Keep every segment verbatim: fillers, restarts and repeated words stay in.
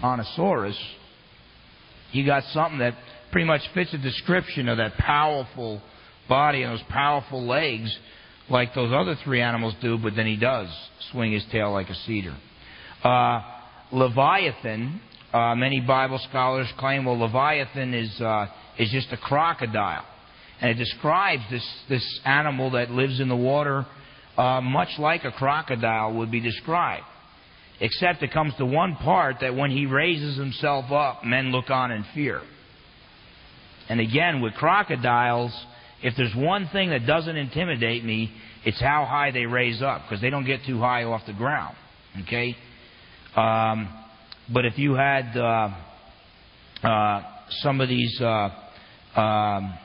Tyrannosaurus, you got something that pretty much fits the description of that powerful body and those powerful legs like those other three animals do, but then he does swing his tail like a cedar. Uh, Leviathan, uh, many Bible scholars claim, well, Leviathan is uh, is just a crocodile. And it describes this, this animal that lives in the water uh, much like a crocodile would be described. Except it comes to one part that when he raises himself up, men look on in fear. And again, with crocodiles, if there's one thing that doesn't intimidate me, it's how high they raise up, because they don't get too high off the ground. Okay? Um, but if you had uh, uh, some of these uh, um,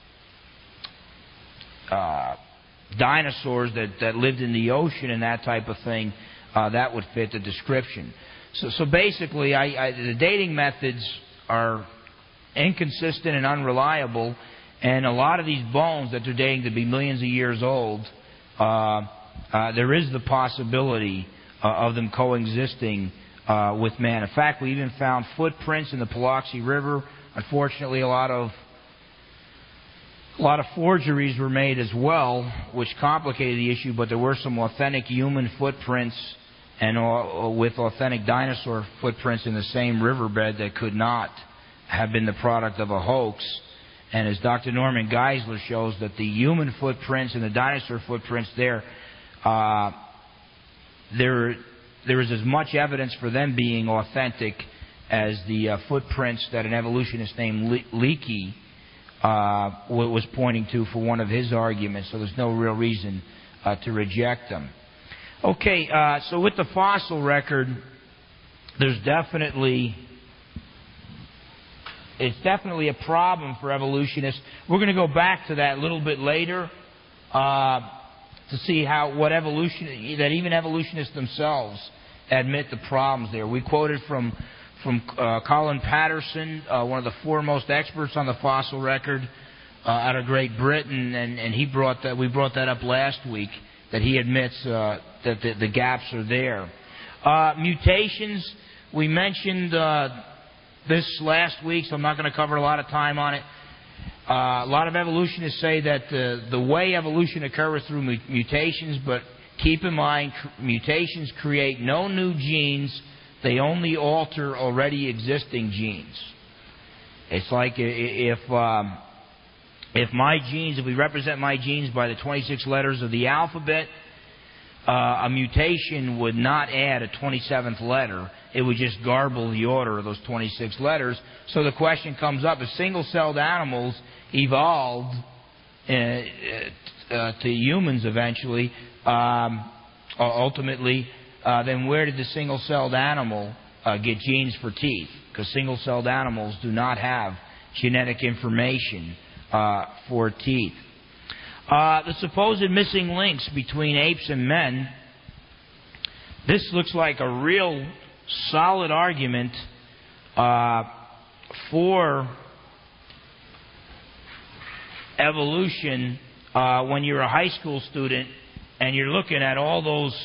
uh, dinosaurs that, that lived in the ocean and that type of thing, uh, that would fit the description. So, so basically, I, I, the dating methods are inconsistent and unreliable, and a lot of these bones that they're dating to be millions of years old, uh, uh, there is the possibility uh, of them coexisting uh, with man. In fact, we even found footprints in the Biloxi River. Unfortunately, a lot of a lot of forgeries were made as well, which complicated the issue. But there were some authentic human footprints and uh, with authentic dinosaur footprints in the same riverbed that could not have been the product of a hoax. And as Doctor Norman Geisler shows, that the human footprints and the dinosaur footprints there, uh, there, there is as much evidence for them being authentic as the uh, footprints that an evolutionist named Le- Leakey uh, was pointing to for one of his arguments. So there's no real reason uh, to reject them. Okay, uh, so with the fossil record, there's definitely... It's definitely a problem for evolutionists. We're going to go back to that a little bit later uh, to see how what evolution that even evolutionists themselves admit the problems there. We quoted from from uh, Colin Patterson, uh, one of the foremost experts on the fossil record uh, out of Great Britain, and, and he brought that. We brought that up last week, that he admits uh, that the, the gaps are there. Uh, mutations. We mentioned. Uh, This last week, so I'm not going to cover a lot of time on it. Uh, a lot of evolutionists say that the, the way evolution occurs through mutations, but keep in mind, mutations create no new genes. They only alter already existing genes. It's like if um, if my genes, if we represent my genes by the twenty-six letters of the alphabet, uh, a mutation would not add a twenty-seventh letter. It would just garble the order of those twenty-six letters. So the question comes up, if single-celled animals evolved uh, uh, to humans eventually, um, ultimately, uh, then where did the single-celled animal uh, get genes for teeth? Because single-celled animals do not have genetic information uh, for teeth. Uh, the supposed missing links between apes and men, this looks like a real solid argument uh, for evolution uh, when you're a high school student and you're looking at all those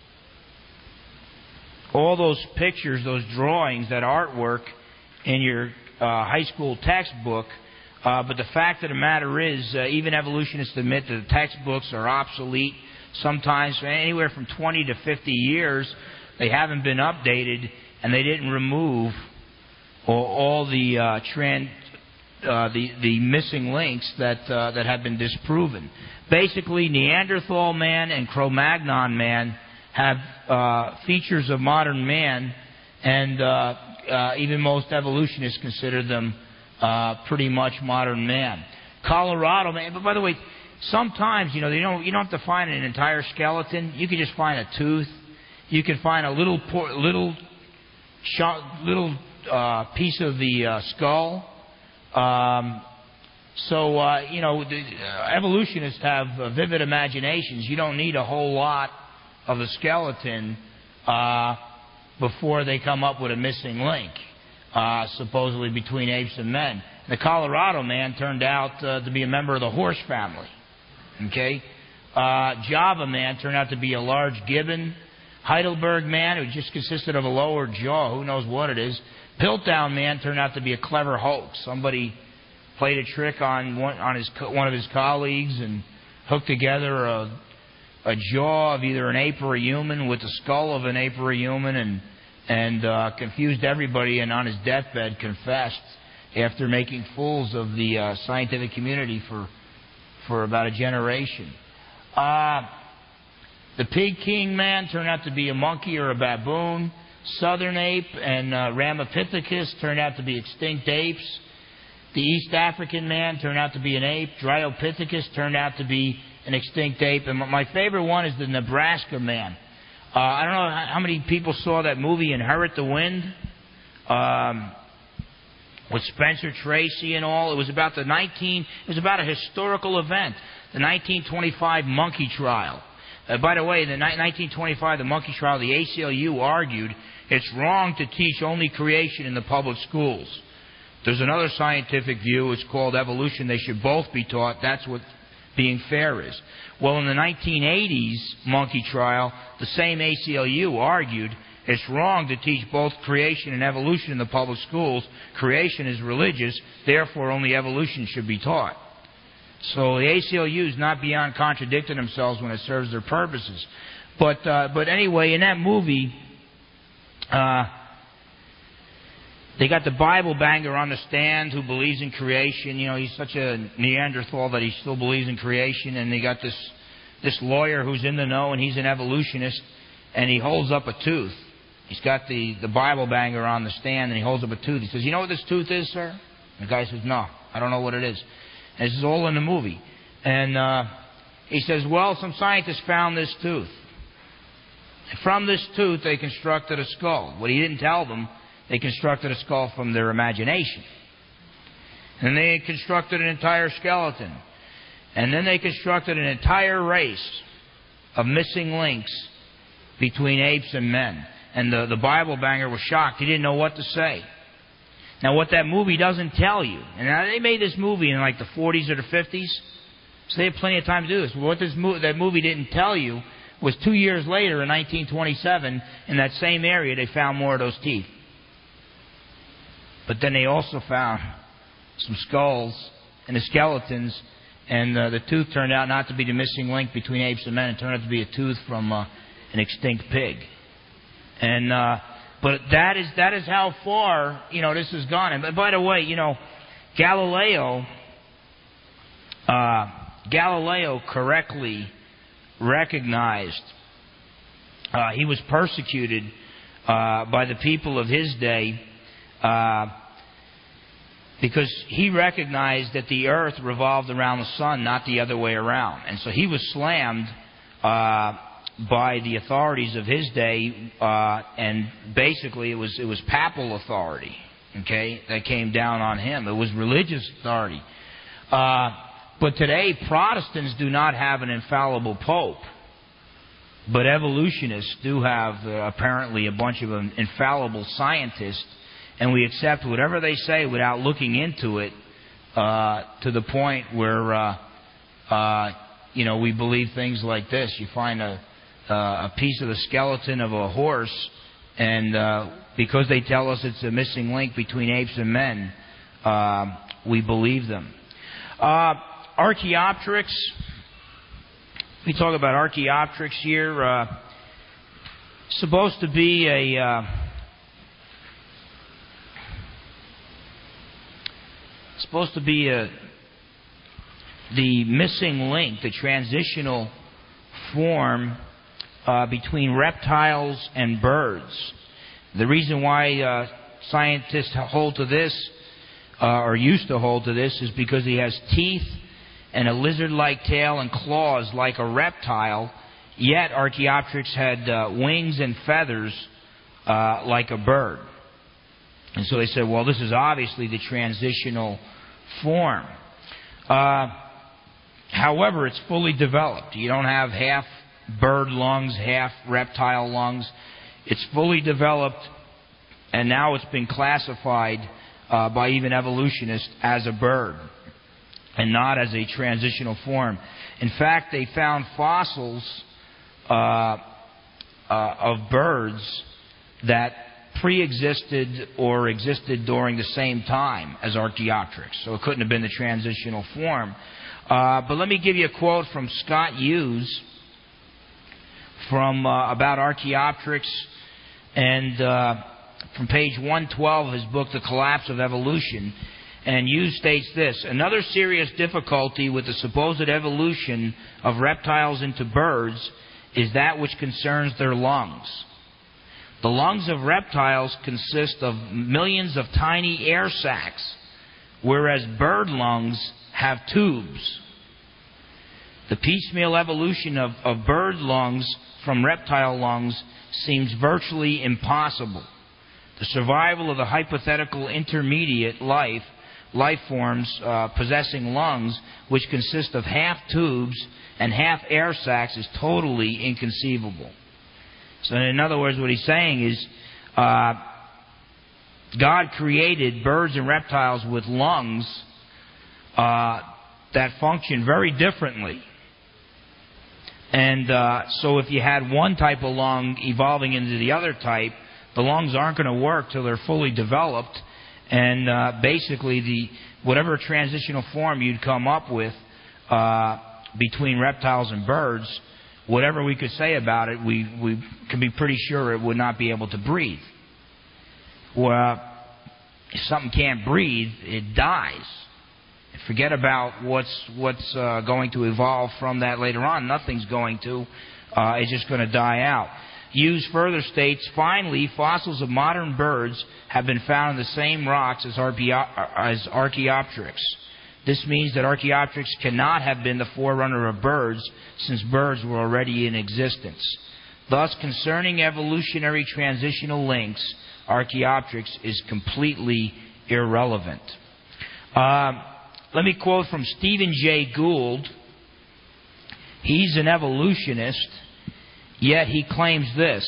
all those pictures, those drawings, that artwork in your uh, high school textbook. Uh, but the fact of the matter is, uh, even evolutionists admit that the textbooks are obsolete. Sometimes for anywhere from twenty to fifty years. They haven't been updated, and they didn't remove all, all the uh, trend, uh, the the missing links that uh, that have been disproven. Basically, Neanderthal man and Cro-Magnon man have uh, features of modern man, and uh, uh, even most evolutionists consider them uh, pretty much modern man. Colorado man, but by the way, sometimes you know you don't you don't have to find an entire skeleton. You can just find a tooth. You can find a little little little uh, piece of the uh, skull. Um, so uh, you know, the, uh, evolutionists have uh, vivid imaginations. You don't need a whole lot of the skeleton uh, before they come up with a missing link, uh, supposedly between apes and men. The Colorado man turned out uh, to be a member of the horse family. Okay, uh, Java man turned out to be a large gibbon. Heidelberg Man, who just consisted of a lower jaw, who knows what it is. Piltdown Man turned out to be a clever hoax. Somebody played a trick on one, on his one of his colleagues and hooked together a, a jaw of either an ape or a human with the skull of an ape or a human, and and uh, confused everybody, and on his deathbed confessed after making fools of the uh, scientific community for for about a generation. Uh, the Pig King Man turned out to be a monkey or a baboon. Southern ape and uh, Ramapithecus turned out to be extinct apes. The East African Man turned out to be an ape. Dryopithecus turned out to be an extinct ape. And my favorite one is the Nebraska Man. Uh, I don't know how many people saw that movie Inherit the Wind um, with Spencer Tracy and all. It was about the nineteen. It was about a historical event, the nineteen twenty-five monkey trial. Uh, by the way, in the nineteen twenty-five, the monkey trial, the A C L U argued it's wrong to teach only creation in the public schools. There's another scientific view. It's called evolution. They should both be taught. That's what being fair is. Well, in the nineteen eighties monkey trial, the same A C L U argued it's wrong to teach both creation and evolution in the public schools. Creation is religious, therefore only evolution should be taught. So the A C L U is not beyond contradicting themselves when it serves their purposes. But uh, but anyway, in that movie, uh, they got the Bible banger on the stand who believes in creation. You know, he's such a Neanderthal that he still believes in creation. And they got this this lawyer who's in the know, and he's an evolutionist, and he holds up a tooth. He's got the, the Bible banger on the stand, and he holds up a tooth. He says, "You know what this tooth is, sir?" And the guy says, "No, I don't know what it is." And this is all in the movie. And uh, he says, "Well, some scientists found this tooth. From this tooth, they constructed a skull." What he didn't tell them, they constructed a skull from their imagination. And they constructed an entire skeleton. And then they constructed an entire race of missing links between apes and men. And the, the Bible banger was shocked. He didn't know what to say. Now, what that movie doesn't tell you, and now they made this movie in like the forties or the fifties, so they had plenty of time to do this. But what this mo- that movie didn't tell you was two years later, in nineteen twenty-seven, in that same area, they found more of those teeth. But then they also found some skulls and the skeletons, and uh, the tooth turned out not to be the missing link between apes and men. It turned out to be a tooth from uh, an extinct pig. And uh, but that is that is how far, you know, this has gone. And by the way, you know, Galileo uh, Galileo correctly recognized uh, he was persecuted uh, by the people of his day. Uh, because he recognized that the earth revolved around the sun, not the other way around. And so he was slammed uh, by the authorities of his day, uh, and basically it was it was papal authority, okay, that came down on him. It was religious authority. Uh, but today, Protestants do not have an infallible pope. But evolutionists do have, uh, apparently, a bunch of infallible scientists. And we accept whatever they say without looking into it uh, to the point where, uh, uh, you know, we believe things like this. You find a, uh, a piece of the skeleton of a horse, and uh, because they tell us it's a missing link between apes and men, uh, we believe them. Uh, Archaeopteryx. We talk about Archaeopteryx here. Uh, supposed to be a... Uh, supposed to be a, the missing link, the transitional form uh, between reptiles and birds. The reason why uh, scientists hold to this, uh, or used to hold to this, is because he has teeth and a lizard-like tail and claws like a reptile, yet Archaeopteryx had uh, wings and feathers uh, like a bird. And so they said, well, this is obviously the transitional form. Uh, however, it's fully developed. You don't have half bird lungs, half reptile lungs. It's fully developed, and now it's been classified uh, by even evolutionists as a bird and not as a transitional form. In fact, they found fossils uh, uh, of birds that pre-existed or existed during the same time as Archaeopteryx. So it couldn't have been the transitional form. Uh, but let me give you a quote from Scott Hughes from uh, about Archaeopteryx, and uh, from page one twelve of his book, The Collapse of Evolution. And Hughes states this: another serious difficulty with the supposed evolution of reptiles into birds is that which concerns their lungs. The lungs of reptiles consist of millions of tiny air sacs, whereas bird lungs have tubes. The piecemeal evolution of, of bird lungs from reptile lungs seems virtually impossible. The survival of the hypothetical intermediate life, life forms uh, possessing lungs, which consist of half tubes and half air sacs, is totally inconceivable. So in other words, what he's saying is uh, God created birds and reptiles with lungs uh, that function very differently. And uh, so if you had one type of lung evolving into the other type, the lungs aren't going to work till they're fully developed. And uh, basically, the whatever transitional form you'd come up with uh, between reptiles and birds, whatever we could say about it, we, we can be pretty sure it would not be able to breathe. Well, if something can't breathe, it dies. Forget about what's what's uh, going to evolve from that later on. Nothing's going to. Uh, it's just going to die out. Hughes further states, finally, fossils of modern birds have been found in the same rocks as, as Archaeopteryx. This means that Archaeopteryx cannot have been the forerunner of birds, since birds were already in existence. Thus, concerning evolutionary transitional links, Archaeopteryx is completely irrelevant. Uh, let me quote from Stephen Jay Gould. He's an evolutionist, yet he claims this.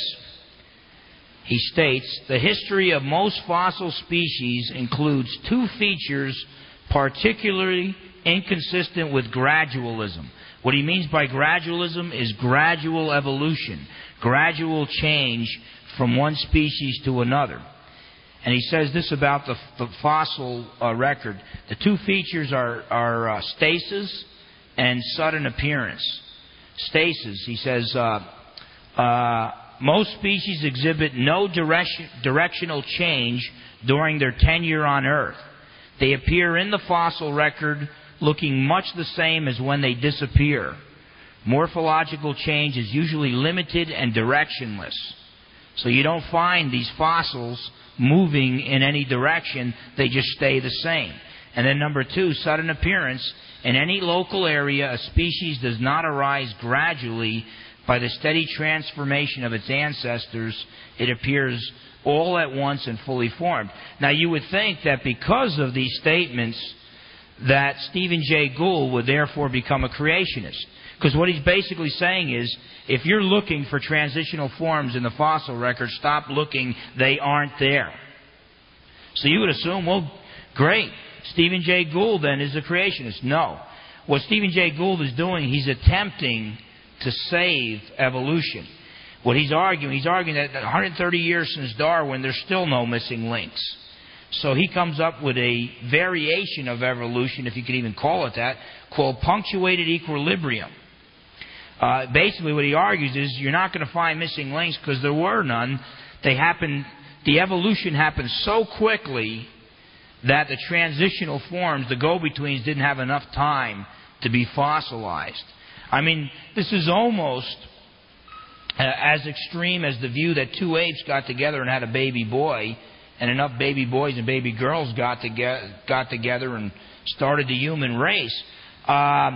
He states, the history of most fossil species includes two features particularly inconsistent with gradualism. What he means by gradualism is gradual evolution, gradual change from one species to another. And he says this about the, the fossil uh, record. The two features are, are uh, stasis and sudden appearance. Stasis, he says, uh, uh, most species exhibit no direction, directional change during their tenure on Earth. They appear in the fossil record looking much the same as when they disappear. Morphological change is usually limited and directionless. So you don't find these fossils moving in any direction. They just stay the same. And then number two, sudden appearance. In any local area, a species does not arise gradually by the steady transformation of its ancestors. It appears all at once and fully formed. Now, you would think that because of these statements that Stephen Jay Gould would therefore become a creationist. Because what he's basically saying is, if you're looking for transitional forms in the fossil record, stop looking. They aren't there. So you would assume, well, great. Stephen Jay Gould then is a creationist. No. What Stephen Jay Gould is doing, he's attempting to save evolution. What he's arguing, he's arguing that one hundred thirty years since Darwin, there's still no missing links. So he comes up with a variation of evolution, if you could even call it that, called punctuated equilibrium. Uh, basically what he argues is you're not going to find missing links because there were none. They happened, the evolution happened so quickly that the transitional forms, the go-betweens, didn't have enough time to be fossilized. I mean, this is almost uh, as extreme as the view that two apes got together and had a baby boy, and enough baby boys and baby girls got, toge- got together and started the human race. Uh,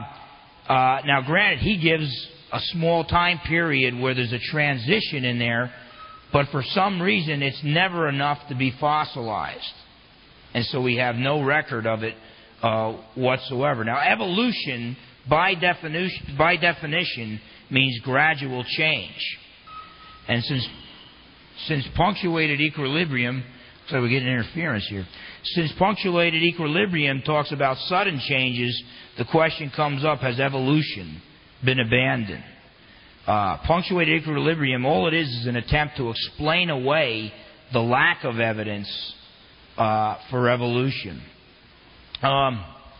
uh, now, granted, he gives a small time period where there's a transition in there, but for some reason it's never enough to be fossilized. And so we have no record of it uh, whatsoever. Now, evolution, by definition, by definition, means gradual change. And since since punctuated equilibrium, so we're getting interference here. Since punctuated equilibrium talks about sudden changes, the question comes up, has evolution been abandoned? Uh, punctuated equilibrium, all it is is an attempt to explain away the lack of evidence uh, for evolution. Um,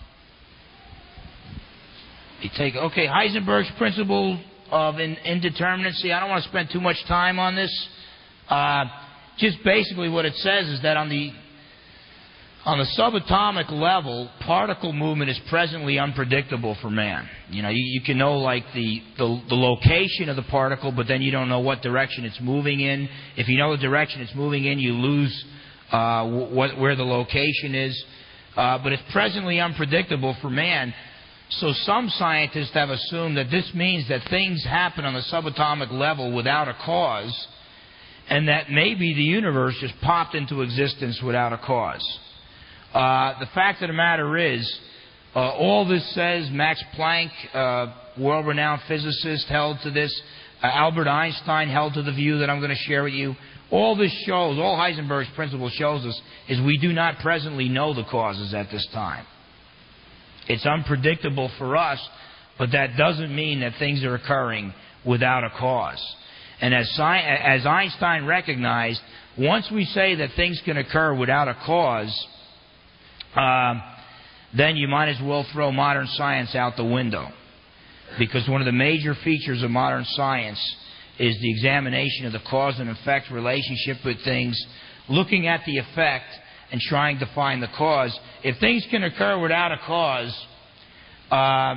you take okay, Heisenberg's principle of in, indeterminacy. I don't want to spend too much time on this. Uh, just basically, what it says is that on the On the subatomic level, particle movement is presently unpredictable for man. You know, you, you can know like the, the the location of the particle, but then you don't know what direction it's moving in. If you know the direction it's moving in, you lose uh, what, where the location is. Uh, but it's presently unpredictable for man. So some scientists have assumed that this means that things happen on the subatomic level without a cause, and that maybe the universe just popped into existence without a cause. Uh, the fact of the matter is, uh, all this says, Max Planck, uh, world-renowned physicist, held to this. Uh, Albert Einstein held to the view that I'm going to share with you. All this shows, all Heisenberg's principle shows us, is we do not presently know the causes at this time. It's unpredictable for us, but that doesn't mean that things are occurring without a cause. And as, sci- as Einstein recognized, once we say that things can occur without a cause, Uh, then you might as well throw modern science out the window. Because one of the major features of modern science is the examination of the cause and effect relationship with things, looking at the effect and trying to find the cause. If things can occur without a cause, uh,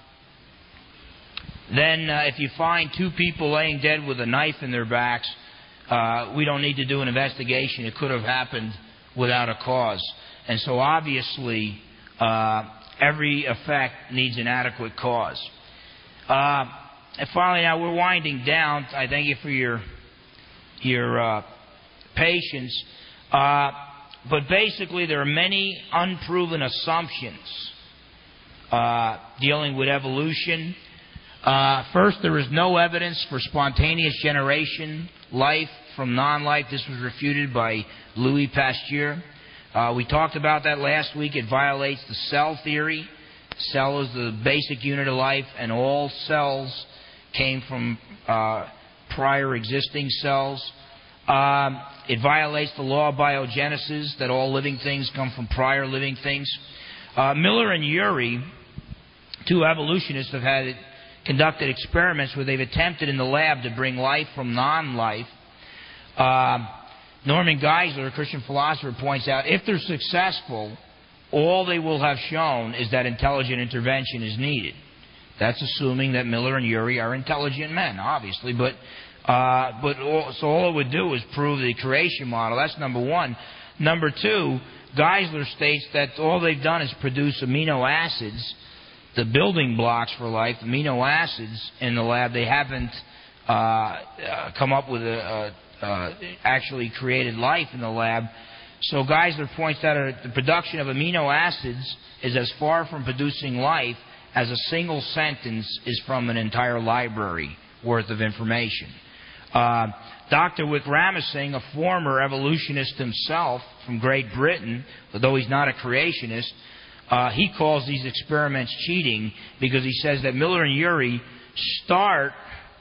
then uh, if you find two people laying dead with a knife in their backs, uh, we don't need to do an investigation. It could have happened without a cause. And so obviously, uh, every effect needs an adequate cause. Uh, and finally, now we're winding down. I thank you for your your uh, patience. Uh, but basically, there are many unproven assumptions uh, dealing with evolution. Uh, first, there is no evidence for spontaneous generation, life from non-life. This was refuted by Louis Pasteur. Uh, we talked about that last week. It violates the cell theory. Cell is the basic unit of life, and all cells came from uh, prior existing cells. Um, it violates the law of biogenesis, that all living things come from prior living things. Uh, Miller and Urey, two evolutionists, have had conducted experiments where they've attempted in the lab to bring life from non-life. Uh, Norman Geisler, a Christian philosopher, points out if they're successful, all they will have shown is that intelligent intervention is needed. That's assuming that Miller and Urey are intelligent men, obviously. But uh, but all, so all it would do is prove the creation model. That's number one. Number two, Geisler states that all they've done is produce amino acids, the building blocks for life, amino acids in the lab. They haven't uh, uh, come up with a, a Uh, actually created life in the lab. So Geisler points out that the production of amino acids is as far from producing life as a single sentence is from an entire library worth of information. Uh, Doctor Wickramasinghe, a former evolutionist himself from Great Britain, although he's not a creationist, uh, he calls these experiments cheating because he says that Miller and Urey start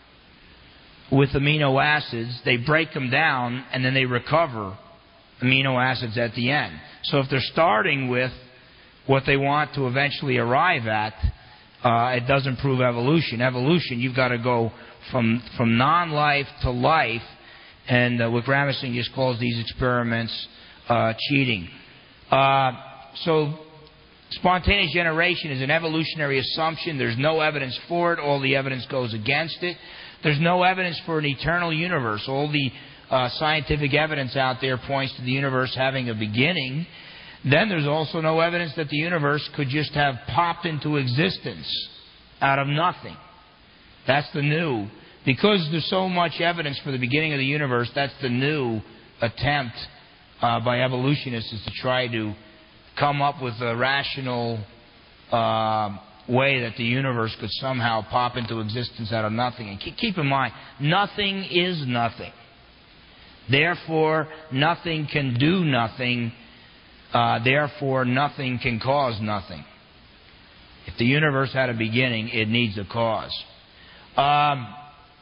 with amino acids, they break them down, and then they recover amino acids at the end. So if they're starting with what they want to eventually arrive at, uh, it doesn't prove evolution. Evolution, you've got to go from from non-life to life, and uh, Wickramasinghe just calls these experiments uh, cheating. Uh, so spontaneous generation is an evolutionary assumption. There's no evidence for it. All the evidence goes against it. There's no evidence for an eternal universe. All the uh, scientific evidence out there points to the universe having a beginning. Then there's also no evidence that the universe could just have popped into existence out of nothing. That's the new. Because there's so much evidence for the beginning of the universe, that's the new attempt uh, by evolutionists is to try to come up with a rational uh, way that the universe could somehow pop into existence out of nothing. And keep in mind, nothing is nothing. Therefore, nothing can do nothing. Uh, therefore, nothing can cause nothing. If the universe had a beginning, it needs a cause. Um,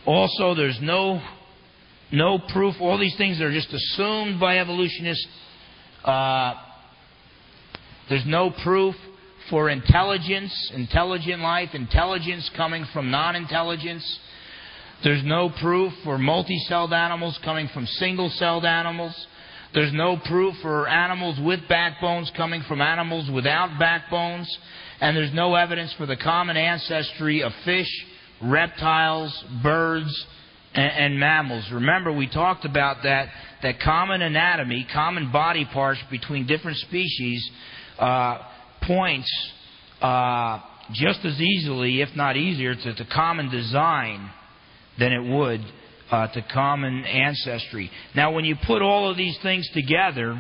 Also, there's no no proof. All these things are just assumed by evolutionists. Uh, there's no proof for intelligence, intelligent life, intelligence coming from non-intelligence. There's no proof for multi-celled animals coming from single-celled animals. There's no proof for animals with backbones coming from animals without backbones. And there's no evidence for the common ancestry of fish, reptiles, birds, and, and mammals. Remember, we talked about that, that common anatomy, common body parts between different species uh, points uh, just as easily, if not easier, to, to common design than it would uh, to common ancestry. Now, when you put all of these things together,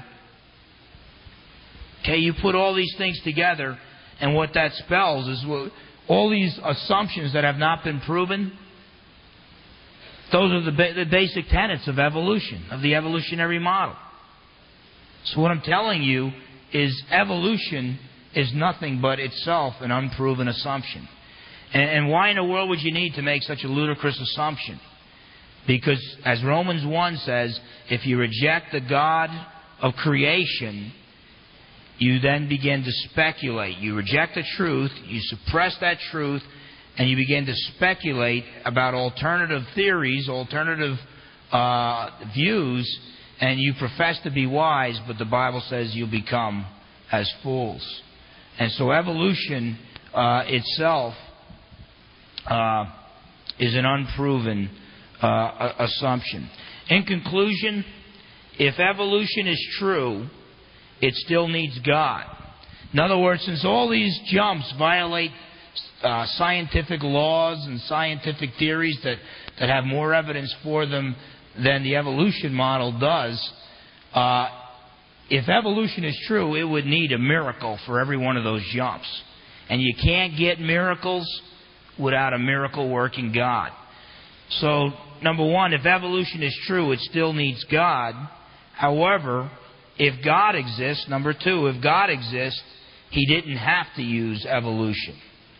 okay, you put all these things together, and what that spells is what, all these assumptions that have not been proven, those are the, ba- the basic tenets of evolution, of the evolutionary model. So what I'm telling you is evolution is nothing but itself an unproven assumption. And, and why in the world would you need to make such a ludicrous assumption? Because, as Romans one says, if you reject the God of creation, you then begin to speculate. You reject the truth, you suppress that truth, and you begin to speculate about alternative theories, alternative uh, views, and you profess to be wise, but the Bible says you'll become as fools. And so evolution uh, itself uh, is an unproven uh, assumption. In conclusion, if evolution is true, it still needs God. In other words, since all these jumps violate uh, scientific laws and scientific theories that, that have more evidence for them than the evolution model does, uh, if evolution is true, it would need a miracle for every one of those jumps. And you can't get miracles without a miracle-working God. So, number one, if evolution is true, it still needs God. However, if God exists, number two, if God exists, He didn't have to use evolution.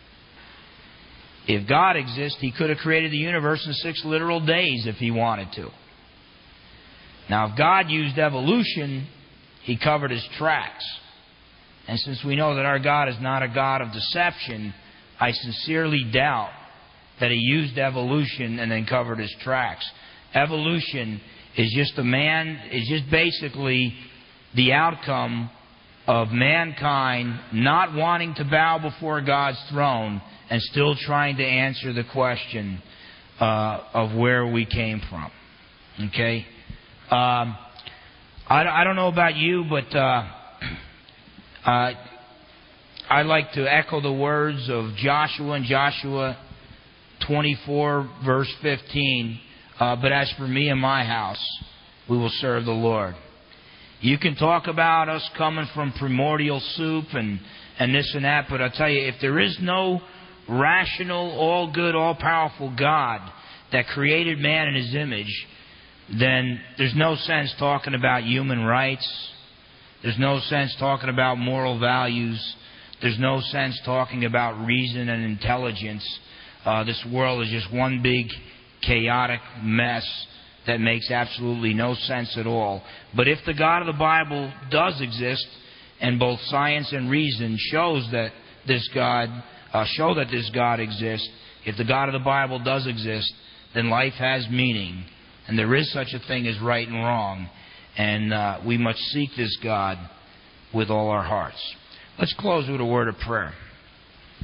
If God exists, He could have created the universe in six literal days if He wanted to. Now, if God used evolution, He covered His tracks. And since we know that our God is not a God of deception, I sincerely doubt that He used evolution and then covered His tracks. Evolution is just a man, is just basically the outcome of mankind not wanting to bow before God's throne and still trying to answer the question uh, of where we came from. Okay? Um, I, I don't know about you, but uh, uh, I like to echo the words of Joshua in Joshua twenty-four, verse fifteen. Uh, but as for me and my house, we will serve the Lord. You can talk about us coming from primordial soup and, and this and that, but I'll tell you, if there is no rational, all-good, all-powerful God that created man in His image, then there's no sense talking about human rights. There's no sense talking about moral values. There's no sense talking about reason and intelligence. Uh, this world is just one big chaotic mess that makes absolutely no sense at all. But if the God of the Bible does exist, and both science and reason shows that this God, uh, show that this God exists, if the God of the Bible does exist, then life has meaning, and there is such a thing as right and wrong, and uh, we must seek this God with all our hearts. Let's close with a word of prayer.